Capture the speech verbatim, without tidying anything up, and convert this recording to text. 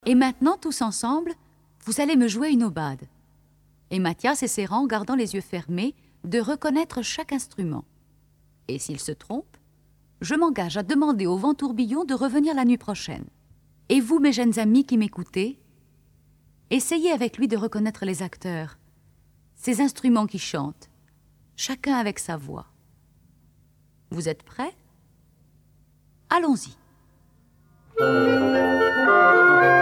Et maintenant, tous ensemble, vous allez me jouer une aubade. » Et Mathias essaiera, en gardant les yeux fermés, de reconnaître chaque instrument. Et s'il se trompe, je m'engage à demander au vent tourbillon de revenir la nuit prochaine. Et vous, mes jeunes amis qui m'écoutez, essayez avec lui de reconnaître les acteurs, ces instruments qui chantent, chacun avec sa voix. Vous êtes prêts ? Allons-y.